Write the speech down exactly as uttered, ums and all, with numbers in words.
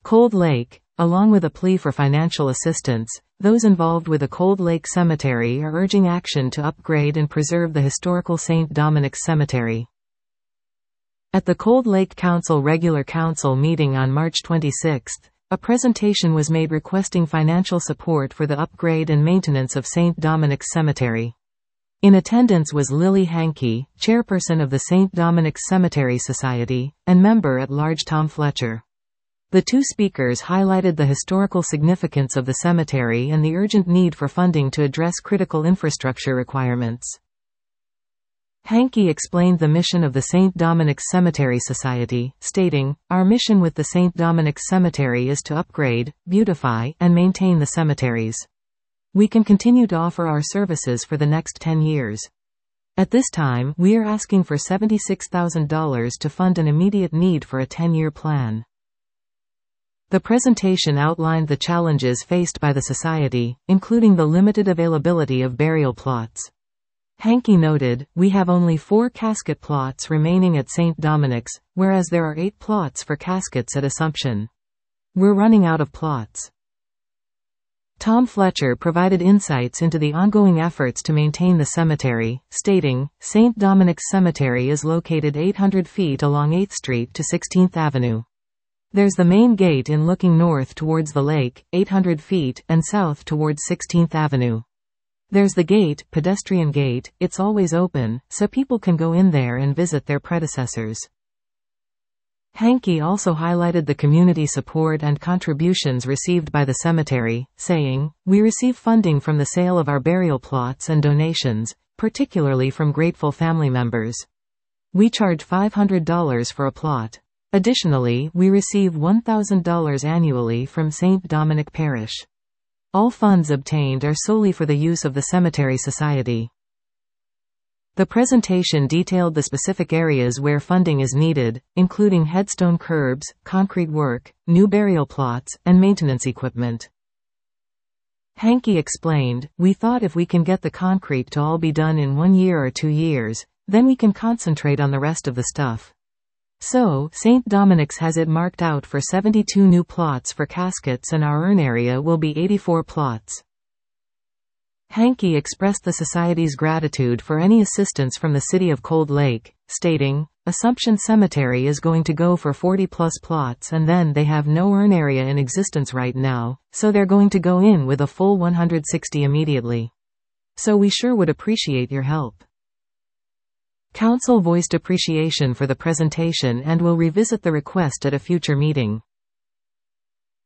Cold Lake, along with a plea for financial assistance, those involved with the Cold Lake Cemetery are urging action to upgrade and preserve the historical Saint Dominic's Cemetery. At the Cold Lake Council Regular Council meeting on March twenty-sixth, a presentation was made requesting financial support for the upgrade and maintenance of Saint Dominic's Cemetery. In attendance was Lily Hankey, chairperson of the Saint Dominic's Cemetery Society, and member-at-large Tom Fletcher. The two speakers highlighted the historical significance of the cemetery and the urgent need for funding to address critical infrastructure requirements. Hankey explained the mission of the Saint Dominic's Cemetery Society, stating, "Our mission with the Saint Dominic's Cemetery is to upgrade, beautify, and maintain the cemeteries. We can continue to offer our services for the next ten years. At this time, we are asking for seventy-six thousand dollars to fund an immediate need for a ten-year plan." The presentation outlined the challenges faced by the Society, including the limited availability of burial plots. Hankey noted, "We have only four casket plots remaining at Saint Dominic's, whereas there are eight plots for caskets at Assumption. We're running out of plots." Tom Fletcher provided insights into the ongoing efforts to maintain the cemetery, stating, "Saint Dominic's Cemetery is located eight hundred feet along eighth Street to sixteenth Avenue. There's the main gate in looking north towards the lake, eight hundred feet, and south towards sixteenth Avenue. There's the gate, pedestrian gate, it's always open, so people can go in there and visit their predecessors." Hankey also highlighted the community support and contributions received by the cemetery, saying, "We receive funding from the sale of our burial plots and donations, particularly from grateful family members. We charge five hundred dollars for a plot. Additionally, we receive one thousand dollars annually from Saint Dominic Parish. All funds obtained are solely for the use of the Cemetery Society." The presentation detailed the specific areas where funding is needed, including headstone curbs, concrete work, new burial plots, and maintenance equipment. Hankey explained, "We thought if we can get the concrete to all be done in one year or two years, then we can concentrate on the rest of the stuff. So, Saint Dominic's has it marked out for seventy-two new plots for caskets and our urn area will be eighty-four plots." Hankey expressed the Society's gratitude for any assistance from the City of Cold Lake, stating, "Assumption Cemetery is going to go for forty plus plots and then they have no urn area in existence right now, so they're going to go in with a full one hundred sixty immediately. So we sure would appreciate your help." Council voiced appreciation for the presentation and will revisit the request at a future meeting.